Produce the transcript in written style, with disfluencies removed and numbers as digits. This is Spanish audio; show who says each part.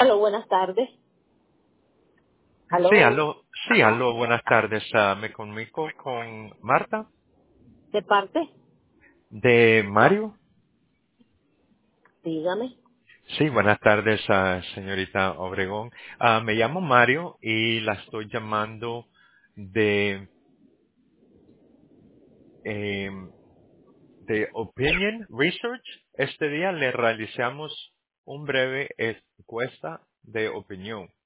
Speaker 1: Aló, buenas tardes. Aló,
Speaker 2: Sí, aló, buenas tardes. Me comunico con Marta
Speaker 1: ¿de parte?
Speaker 2: de Mario.
Speaker 1: Dígame.
Speaker 2: Sí, buenas tardes, señorita Obregón. Me llamo Mario y la estoy llamando de, em, de Opinion Research. Este día le realizamos un breve encuesta de opinión.